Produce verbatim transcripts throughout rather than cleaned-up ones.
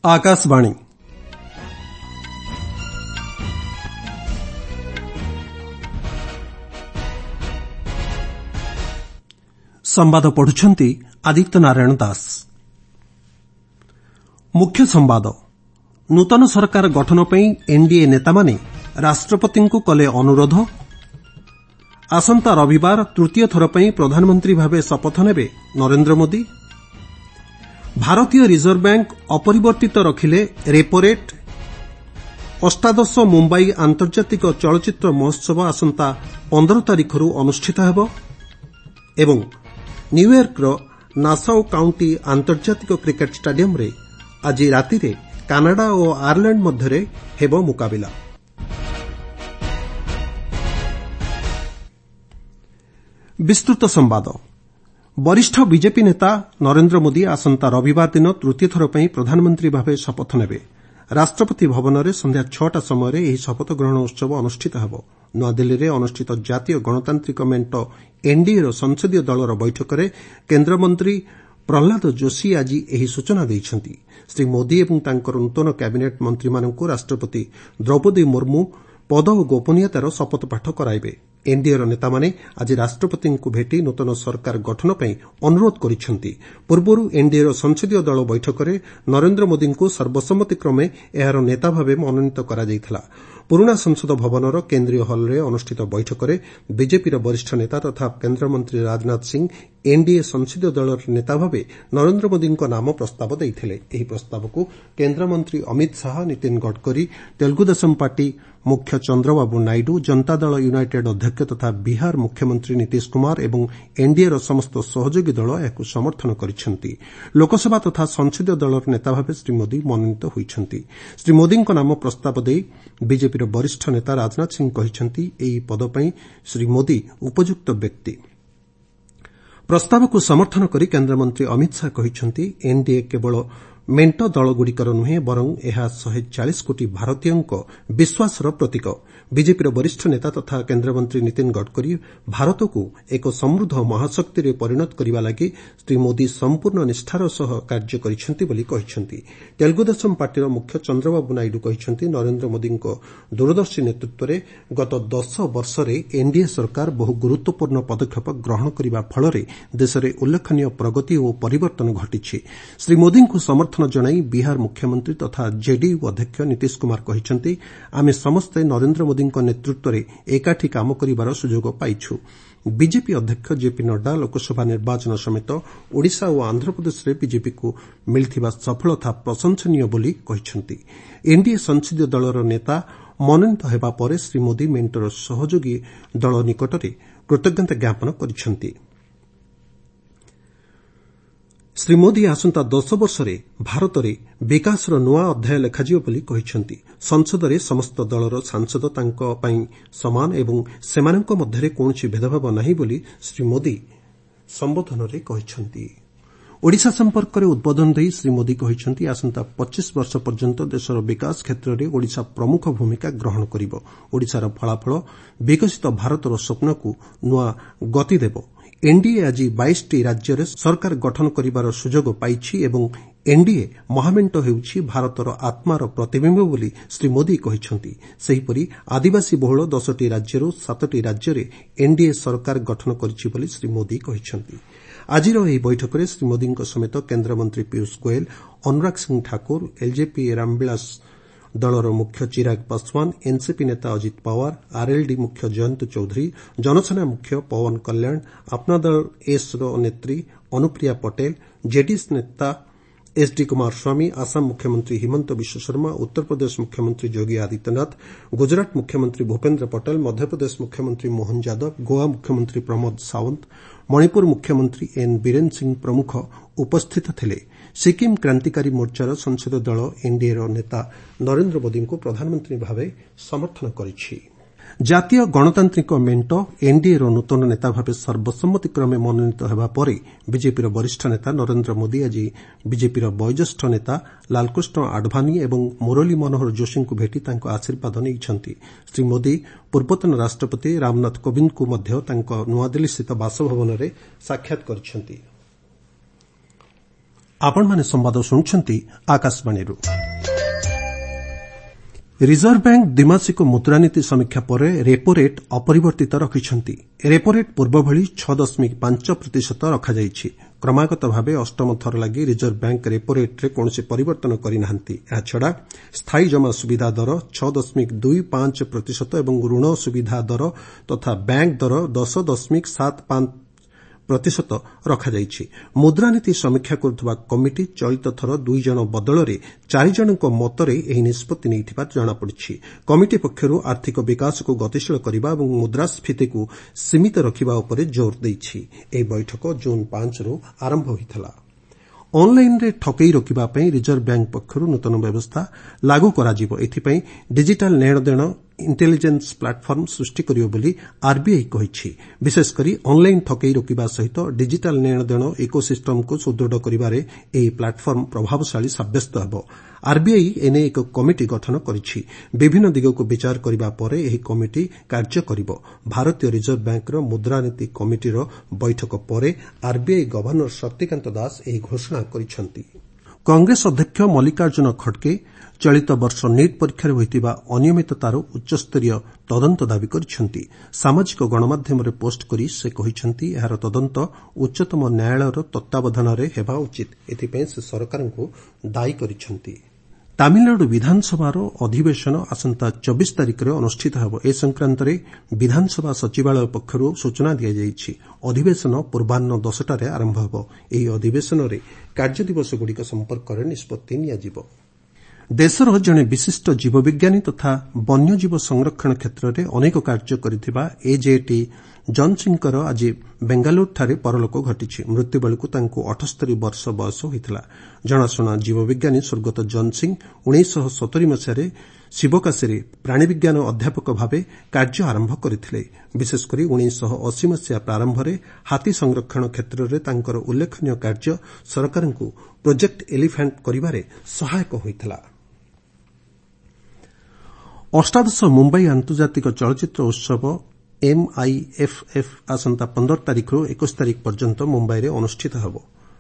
आकाशवाणी संवाद पढ़ुछंती आदित्य नारायण दास। मुख्य संवाद। नूतन सरकार गठन पई एनडीए नेतामाने राष्ट्रपतिଙ୍କୁ कले अनुरोध। आसंता रविवार तृतीय थर पई प्रधानमंत्री भावे शपथ नेबे नरेंद्र मोदी। भारतीय रिजर्व बैंक अपरिवर्तित रखिले रेपो रेट। अष्टादश मुंबई आंतर्जातिक चलचित्र महोत्सव आसंता पंद्रह तारिखरू अनुष्ठित हेबो एवं न्यूयर्कर नासाउ काउंटी आंतर्जातिक क्रिकेट स्टाडियम रे आज राति रे कानाडा और आयरलैंड मध्यरे हेबो मुकाबिला। विस्तृत संवाद। वरिष्ठ बीजेपी नेता नरेंद्र मोदी आसंता रविवार दिन तृतीय थर पई प्रधानमंत्री भावे शपथ नेबे। राष्ट्रपति भवन में संध्या छटा समय यह शपथ ग्रहण उत्सव अनुष्ठित हेब। नुआदिल्ली में अनुष्ठित जातीय गणतांत्रिक मेंट एनडीए संसदीय दलर बैठक में केन्द्रमंत्री प्रहलाद जोशी आज यह सूचना देइछंती। श्री मोदी एवं तांकर नूतन कैबिनेट मंत्री मानकु राष्ट्रपति द्रौपदी मुर्मू पद और गोपनीयतार शपथपाठ कराइबे। एनडीए नेतामाने आज राष्ट्रपति को भेटी नूतन सरकार गठन पर अनुरोध करिसेंती। पूर्वरू एनडीए संसदीय दल बैठक में नरेंद्र मोदी को सर्वसम्मतिक्रमे एहार नेता भावे मनोनीत करा जायथिला। पुराना संसद भवनर केन्द्रीय हल में अनुष्ठित बैठक में बीजेपी वरिष्ठ नेता तथा केन्द्रमंत्री राजनाथ सिंह एनडीए संसदीय दल नेता भावे नरेंद्र मोदी नाम प्रस्ताव देइथिले। एही प्रस्ताव को केन्द्रमंत्री अमित शाह, नितिन गडकरी, तेलुगुदेशम पार्टी मुख्य चंद्रबाबू नायडू, जनता दल यूनाइटेड अध्यक्ष तथा बिहार मुख्यमंत्री नीतीश कुमार एवं एनडीए समस्त सहयोगी दल याकु समर्थन करिसेंती। लोकसभा तथा संसदीय दल नेता भावे श्री मोदी मनोनीत होइछंती। श्री मोदी नाम प्रस्ताव देई बीजेपी वरिष्ठ नेता राजनाथ सिंह कहिसेंती एही पद पई श्री मोदी उपयुक्त व्यक्ति। प्रस्ताव को समर्थन करी केन्द्रमंत्री अमित शाह कहिसेंती एनडीए केवल मेंट दलगुड़िकर नुहे बरं यह शहे चालीस कोटी भारतीयों विश्वासर प्रतीक। बीजेपी वरिष्ठ नेता तथा केन्द्रमंत्री नितिन गडकरी भारत को एक समृद्ध महाशक्ति रे परिणत करने लगी श्री मोदी संपूर्ण निष्ठार सह कार्य करिसेंती बोली कहिसेंती। तेलुगुदेशम पार्टीर मुख्य चंद्रबाबू नायडू कहिसेंती नरेंद्र मोदी दूरदर्शी नेतृत्व में गत दस वर्ष में एनडीए सरकार बहु गुरुत्वपूर्ण पदक्षेप ग्रहण करने फल देश में उल्लेखनीय प्रगति और परिवर्तन घटी। श्री मोदी को समर्थन जणाई बिहार मुख्यमंत्री तथा जेडीयू अध्यक्ष नीतीश कुमार कहिसेंती आमे समस्ते नरेंद्र मोदी नेतृत्व में एकाठी काम करिवार सुजोग पाइछु। बीजेपी अध्यक्ष जेपी नड्डा लोकसभा निर्वाचन समेत ओडिशा और आंध्रप्रदेश में बीजेपी को मिलथिबा सफलता प्रशंसनीय बोली कहिसेंती। एनडीए संसदीय दलर नेता मनोनीत हेबा परे श्री मोदी मेंटर सहयोगी दल निकटरे कृतज्ञता ज्ञापन करिसेंती। श्री मोदी आसंता दस वर्ष में भारत में विकासर नुआ अध्याय लेखाजिव बोली कहिसेंती। संसद में समस्त दलर सांसद तांको पई समान एवं सेमानक मध्यरे कोनोसी भेदभाव नहीं बोली श्री मोदी संबोधन रे कहिसेंती। ओडिशा संपर्क में उद्बोधन देई श्री मोदी कहिसेंती आसंता पच्चीस वर्ष पर्यंत देशर विकास क्षेत्र में ओडिशा प्रमुख भूमिका ग्रहण करिवो। ओडिशार फलाफल विकसित भारतर स्वप्न को नुआ गति देबो। एनडीए आज बाईस टी राज्य में सरकार गठन करिवार सुजोग पाइछि एवं एनडीए महामेंट हेउछि भारतर आत्मार प्रतिबिंब बोली श्री मोदी कहिसेंती। सेहिपरि आदिवासी बहुल दस टी राज्यरू सात टी राज्य में एनडीए सरकार गठन करिछि बोली श्री मोदी कहिसेंती। आजिर एही बैठक में श्री मोदी समेत केन्द्रमंत्री पीयूष गोयल, अनुराग सिंह ठाकुर, एलजेपी रामविलास दलर मुख्य चिराग पासवान, एनसीपी नेता अजित पवार, आरएलडी मुख्य जयंत चौधरी, जनसेना मुख्य पवन कल्याण, अपना दल एस नेत्री अनुप्रिया पटेल, जेडीएस नेता एचडी कुमार स्वामी, आसाम मुख्यमंत्री हिमंत बिश्व शर्मा, उत्तर प्रदेश मुख्यमंत्री योगी आदित्यनाथ, गुजरात मुख्यमंत्री भूपेन्द्र पटेल, मध्यप्रदेश मुख्यमंत्री मोहन यादव, गोवा मुख्यमंत्री प्रमोद सावंत, मणिपुर मुख्यमंत्री एन बीरेन सिंह प्रमुख उपस्थित थिले। सिक्किम क्रांतिकारी मोर्चार संसदीय दल एनडीए नेता नरेंद्र मोदी को प्रधानमंत्री भावे समर्थन करिछि। जातीय गणतांत्रिक मेंट एनडीए नूतन नेता भावे सर्वसम्मतिक्रमे मनोनीत हेबा परे बीजेपी वरिष्ठ नेता नरेंद्र मोदी आज बीजेपी वयोज्येष्ठ नेता लालकृष्ण आडवाणी एवं मुरली मनोहर जोशी को भेटी तांको आशीर्वाद नेइछंती। श्री मोदी पूर्वतन राष्ट्रपति रामनाथ कोविंद को मध्य तांको नुआदिल्ली स्थित बासभवन में साक्षात करिसेंती। ଆପଣମାନେ ସମ୍ବାଦ ଶୁଣୁଛନ୍ତି ଆକାଶବାଣୀରୁ। ରିଜର୍ଭ ବ୍ୟାଙ୍କ ଦ୍ୱିମାସିକ ମୁଦ୍ରାନୀତି ସମୀକ୍ଷା ପରେ ରେପୋ ରେଟ୍ ଅପରିବର୍ତ୍ତିତ ରଖିଛନ୍ତି। ରେପୋ ରେଟ୍ ପୂର୍ବଭଳି ଛଅ ଦଶମିକ ପାଞ୍ଚ ପ୍ରତିଶତ ରଖାଯାଇଛି। କ୍ରମାଗତ ଭାବେ ଅଷ୍ଟମ ଥର ଲାଗି ରିଜର୍ଭ ବ୍ୟାଙ୍କ ରେପୋ ରେଟ୍ରେ କୌଣସି ପରିବର୍ତ୍ତନ କରିନାହାନ୍ତି। ଏହାଛଡ଼ା ସ୍ଥାୟୀ ଜମା ସୁବିଧା ଦର ଛଅ ଦଶମିକ ଦୁଇ ପାଞ୍ଚ ପ୍ରତିଶତ ଏବଂ ଋଣ ସୁବିଧା ଦର ତଥା ବ୍ୟାଙ୍କ ଦର ଦଶ ଦଶମିକ ସାତ ପାଞ୍ଚ ପ୍ରତିଶତ ରଖାଯାଇଛି। ମୁଦ୍ରାନୀତି ସମୀକ୍ଷା କରୁଥିବା କମିଟି ଚଳିତ ଥର ଦୁଇ ଜଣ ବଦଳରେ ଚାରି ଜଣଙ୍କ ମତରେ ଏହି ନିଷ୍ପତ୍ତି ନେଇଥିବା ଜଣାପଡ଼ିଛି। କମିଟି ପକ୍ଷରୁ ଆର୍ଥିକ ବିକାଶକୁ ଗତିଶୀଳ କରିବା ଏବଂ ମୁଦ୍ରାସ୍ଫୀତିକୁ ସୀମିତ ରଖିବା ଉପରେ ଜୋର ଦେଇଛି। ଏହି ବୈଠକ ଜୁନ୍ ପାଞ୍ଚରୁ ଆରମ୍ଭ ହୋଇଥିଲା। ଅନ୍ଲାଇନ୍ରେ ଠକେଇ ରୋକିବା ପାଇଁ ରିଜର୍ଭ ବ୍ୟାଙ୍କ ପକ୍ଷରୁ ନୂତନ ବ୍ୟବସ୍ଥା ଲାଗୁ କରାଯିବ। ଏଥିପାଇଁ ଡିଜିଟାଲ୍ ନେଣଦେଣ ଇଣ୍ଟେଲିଜେନ୍ସ ପ୍ଲାଟଫର୍ମ ସୃଷ୍ଟି କରିବ ବୋଲି ଆର୍ବିଆଇ କହିଛି। ବିଶେଷକରି ଅନ୍ଲାଇନ୍ ଠକେଇ ରୋକିବା ସହିତ ଡିଜିଟାଲ୍ ନେଣଦେଣ ଇକୋସିଷ୍ଟମକୁ ସୁଦୃଢ଼ କରିବାରେ ଏହି ପ୍ଲାଟଫର୍ମ ପ୍ରଭାବଶାଳୀ ସାବ୍ୟସ୍ତ ହେବ। ଆର୍ବିଆଇ ଏନେଇ ଏକ କମିଟି ଗଠନ କରିଛି। ବିଭିନ୍ନ ଦିଗକୁ ବିଚାର କରିବା ପରେ ଏହି କମିଟି କାର୍ଯ୍ୟ କରିବ। ଭାରତୀୟ ରିଜର୍ଭ ବ୍ୟାଙ୍କର ମୁଦ୍ରାନୀତି କମିଟିର ବୈଠକ ପରେ ଆର୍ବିଆଇ ଗଭର୍ଣ୍ଣର ଶକ୍ତିକାନ୍ତ ଦାସ ଏହି ଘୋଷଣା କରିଛନ୍ତି। କଂଗ୍ରେସ ଅଧ୍ୟକ୍ଷ ମଲ୍ଲିକାର୍ଜୁନ ଖଡ୍ଗେ ଚଳିତ ବର୍ଷ ନିଟ୍ ପରୀକ୍ଷାରେ ହୋଇଥିବା ଅନିୟମିତତାର ଉଚ୍ଚସ୍ତରୀୟ ତଦନ୍ତ ଦାବି କରିଛନ୍ତି। ସାମାଜିକ ଗଣମାଧ୍ୟମରେ ପୋଷ୍ଟ କରି ସେ କହିଛନ୍ତି ଏହାର ତଦନ୍ତ ଉଚ୍ଚତମ ନ୍ୟାୟାଳୟର ତତ୍ତ୍ୱାବଧାନରେ ହେବା ଉଚିତ। ଏଥିପାଇଁ ସେ ସରକାରଙ୍କୁ ଦାୟୀ କରିଛନ୍ତି। ତାମିଲନାଡୁ ବିଧାନସଭାର ଅଧିବେଶନ ଆସନ୍ତା ଚବିଶ ତାରିଖରେ ଅନୁଷ୍ଠିତ ହେବ। ଏ ସଂକ୍ରାନ୍ତରେ ବିଧାନସଭା ସଚିବାଳୟ ପକ୍ଷରୁ ସୂଚନା ଦିଆଯାଇଛି। ଅଧିବେଶନ ପୂର୍ବାହ୍ନ ଦଶଟାରେ ଆରମ୍ଭ ହେବ। ଏହି ଅଧିବେଶନରେ କାର୍ଯ୍ୟଦିବସଗୁଡ଼ିକ ସମ୍ପର୍କରେ ନିଷ୍ପତ୍ତି ନିଆଯିବ। ଦେଶର ଜଣେ ବିଶିଷ୍ଟ ଜୀବବିଜ୍ଞାନୀ ତଥା ବନ୍ୟଜୀବ ସଂରକ୍ଷଣ କ୍ଷେତ୍ରରେ ଅନେକ କାର୍ଯ୍ୟ କରିଥିବା ଏଜେଟି ଜନ୍ସିଂଙ୍କର ଆଜି ବେଙ୍ଗାଲୁରୁଠାରେ ପରଲୋକ ଘଟିଛି। ମୃତ୍ୟୁବେଳକୁ ତାଙ୍କୁ ଅଠସ୍ତରୀ ବର୍ଷ ବୟସ ହୋଇଥିଲା। ଜଣାଶୁଣା ଜୀବବିଜ୍ଞାନୀ ସ୍ୱର୍ଗତ ଜନ୍ସିଂ ଉଣେଇଶହ ସତୁରୀ ମସିହାରେ ଶିବକାଶୀରେ ପ୍ରାଣୀବିଜ୍ଞାନ ଅଧ୍ୟାପକ ଭାବେ କାର୍ଯ୍ୟ ଆରମ୍ଭ କରିଥିଲେ। ବିଶେଷକରି ଉଣେଇଶହ ଅଶୀ ମସିହା ପ୍ରାରମ୍ଭରେ ହାତୀ ସଂରକ୍ଷଣ କ୍ଷେତ୍ରରେ ତାଙ୍କର ଉଲ୍ଲେଖନୀୟ କାର୍ଯ୍ୟ ସରକାରଙ୍କୁ ପ୍ରୋଜେକ୍ଟ ଏଲିଫାଣ୍ଟ କରିବାରେ ସହାୟକ ହୋଇଥିଲା। ଅଷ୍ଟାଦଶ ମୁମ୍ବାଇ ଆନ୍ତର୍ଜାତିକ ଚଳଚ୍ଚିତ୍ର ଉତ୍ସବ ଏମ୍ଆଇଏଫ୍ଏଫ୍ ଆସନ୍ତା ପନ୍ଦର ତାରିଖରୁ ଏକୋଇଶ ତାରିଖ ପର୍ଯ୍ୟନ୍ତ ମୁମ୍ବାଇରେ ଅନୁଷ୍ଠିତ ହେବ।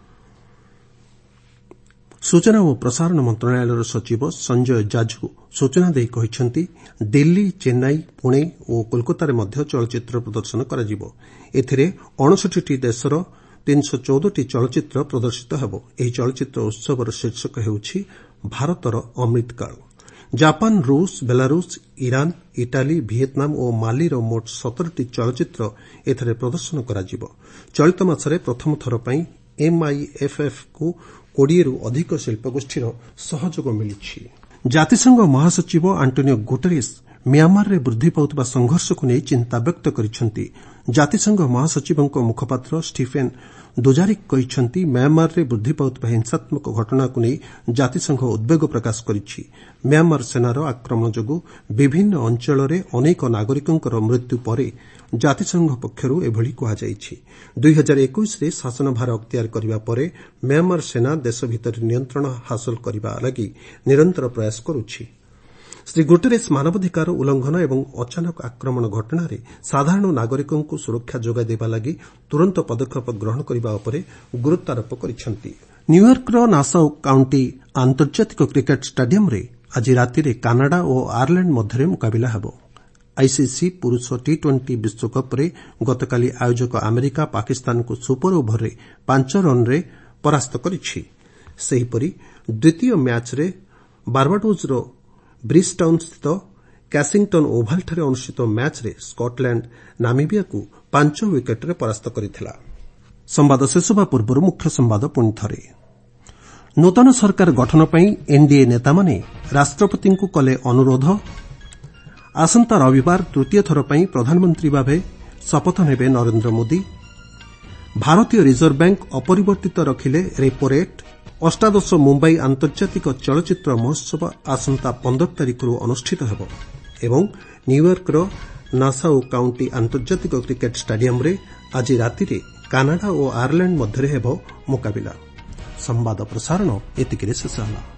ସୂଚନା ଓ ପ୍ରସାରଣ ମନ୍ତ୍ରଣାଳୟର ସଚିବ ସଞ୍ଜୟ ଜାଜୁ ସୂଚନା ଦେଇ କହିଛନ୍ତି ଦିଲ୍ଲୀ, ଚେନ୍ନାଇ, ପୁଣେ ଓ କୋଲକାତାରେ ମଧ୍ୟ ଚଳଚ୍ଚିତ୍ର ପ୍ରଦର୍ଶନ କରାଯିବ। ଏଥିରେ ଅଣଷଠିଟି ଦେଶର ତିନିଶହ ଚଉଦଟି ଚଳଚ୍ଚିତ୍ର ପ୍ରଦର୍ଶିତ ହେବ। ଏହି ଚଳଚ୍ଚିତ୍ର ଉତ୍ସବର ଶୀର୍ଷକ ହେଉଛି ଭାରତର ଅମୃତକାଳ। ଜାପାନ, ରୁଷ, ବେଲାରୁଷ, ଇରାନ, ଇଟାଲୀ, ଭିଏତନାମ ଓ ମାଲିର ମୋଟ ସତରଟି ଚଳଚ୍ଚିତ୍ର ଏଥିରେ ପ୍ରଦର୍ଶନ କରାଯିବ। ଚଳିତ ମାସରେ ପ୍ରଥମ ଥର ପାଇଁ ଏମ୍ଆଇଏଫ୍ଏଫ୍କୁ କୋଡ଼ିଏରୁ ଅଧିକ ଶିଳ୍ପଗୋଷ୍ଠୀର ସହଯୋଗ ମିଳିଛି। ଜାତିସଂଘ ମହାସଚିବ ଆଣ୍ଟୋନିଓ ଗୁଟେରସ୍ ମିଆଁମାରରେ ବୃଦ୍ଧି ପାଉଥିବା ସଂଘର୍ଷକୁ ନେଇ ଚିନ୍ତା ବ୍ୟକ୍ତ କରିଛନ୍ତି। ଜାତିସଂଘ ମହାସଚିବଙ୍କ ମୁଖପାତ୍ର ଷ୍ଟିଫେନ୍ ଦୁଜାରିକ୍ କହିଛନ୍ତି ମିଆଁମାରରେ ବୃଦ୍ଧି ପାଉଥିବା ହିଂସାତ୍ମକ ଘଟଣାକୁ ନେଇ ଜାତିସଂଘ ଉଦ୍ବେଗ ପ୍ରକାଶ କରିଛି। ମିଆଁମାର ସେନାର ଆକ୍ରମଣ ଯୋଗୁଁ ବିଭିନ୍ନ ଅଞ୍ଚଳରେ ଅନେକ ନାଗରିକଙ୍କର ମୃତ୍ୟୁ ପରେ ଜାତିସଂଘ ପକ୍ଷରୁ ଏଭଳି କୁହାଯାଇଛି। ଦୁଇ ହଜାର ଏକୋଇଶରେ ଶାସନଭାର ଅକ୍ତିଆର କରିବା ପରେ ମିଆଁମାର ସେନା ଦେଶ ଭିତରେ ନିୟନ୍ତ୍ରଣ ହାସଲ କରିବା ଲାଗି ନିରନ୍ତର ପ୍ରୟାସ କରୁଛି। ଶ୍ରୀ ଗୁଟେରସ୍ ମାନବାଧିକାର ଉଲ୍ଲଂଘନ ଏବଂ ଅଚାନକ ଆକ୍ରମଣ ଘଟଣାରେ ସାଧାରଣ ନାଗରିକଙ୍କୁ ସୁରକ୍ଷା ଯୋଗାଇ ଦେବା ଲାଗି ତୁରନ୍ତ ପଦକ୍ଷେପ ଗ୍ରହଣ କରିବା ଉପରେ ଗୁରୁତ୍ୱାରୋପ କରିଛନ୍ତି। ନ୍ୟୁୟର୍କର ନାସାଉ କାଉଣ୍ଟି ଆନ୍ତର୍ଜାତିକ କ୍ରିକେଟ୍ ଷ୍ଟାଡିୟମ୍ରେ ଆଜି ରାତିରେ କାନାଡା ଓ ଆୟାର୍ଲାଣ୍ଡ ମଧ୍ୟରେ ମୁକାବିଲା ହେବ। ଆଇସିସି ପୁରୁଷ ଟି ଟ୍ୱେଣ୍ଟି ବିଶ୍ୱକପ୍ରେ ଗତକାଲି ଆୟୋଜକ ଆମେରିକା ପାକିସ୍ତାନକୁ ସୁପର ଓଭରରେ ପାଞ୍ଚ ରନ୍ରେ ପରାସ୍ତ କରିଛି। ସେହିପରି ଦ୍ୱିତୀୟ ମ୍ୟାଚ୍ରେ ବାର୍ବାଡୋଜ୍ର ବ୍ରିଜ୍ଟାଉନ୍ସ୍ଥିତ କ୍ୟାସିଂଟନ୍ ଓଭାଲ୍ଠାରେ ଅନୁଷ୍ଠିତ ମ୍ୟାଚ୍ରେ ସ୍କଟଲ୍ୟାଣ୍ଡ ନାମିବିଆକୁ ପାଞ୍ଚ ୱିକେଟ୍ରେ ପରାସ୍ତ କରିଥିଲା। ସମ୍ବାଦ ଶେଷ ହେବା ପୂର୍ବରୁ ମୁଖ୍ୟ ସମ୍ବାଦ ପୁଣି ଥରେ। ନୂତନ ସରକାର ଗଠନ ପାଇଁ ଏନ୍ଡିଏ ନେତାମାନେ ରାଷ୍ଟ୍ରପତିଙ୍କୁ କଲେ ଅନୁରୋଧ। ଆସନ୍ତା ରବିବାର ତୃତୀୟ ଥର ପାଇଁ ପ୍ରଧାନମନ୍ତ୍ରୀ ଭାବେ ଶପଥ ନେବେ ନରେନ୍ଦ୍ର ମୋଦି। ଭାରତୀୟ ରିଜର୍ଭ ବ୍ୟାଙ୍କ ଅପରିବର୍ତ୍ତିତ ରଖିଲେ ରେପୋ ରେଟ୍। ଅଷ୍ଟାଦଶ ମୁମ୍ବାଇ ଆନ୍ତର୍ଜାତିକ ଚଳଚ୍ଚିତ୍ର ମହୋତ୍ସବ ଆସନ୍ତା ପନ୍ଦର ତାରିଖରୁ ଅନୁଷ୍ଠିତ ହେବ ଏବଂ ନ୍ୟୁୟର୍କର ନାସାଉ କାଉଣ୍ଟି ଆନ୍ତର୍ଜାତିକ କ୍ରିକେଟ୍ ଷ୍ଟାଡିୟମ୍ରେ ଆଜି ରାତିରେ କାନାଡା ଓ ଆୟାର୍ଲାଣ୍ଡ ମଧ୍ୟରେ ହେବ ମୁକାବିଲା। ସମ୍ବାଦ ପ୍ରସାରଣ ଏତିକିରେ ଶେଷ ହେଲା।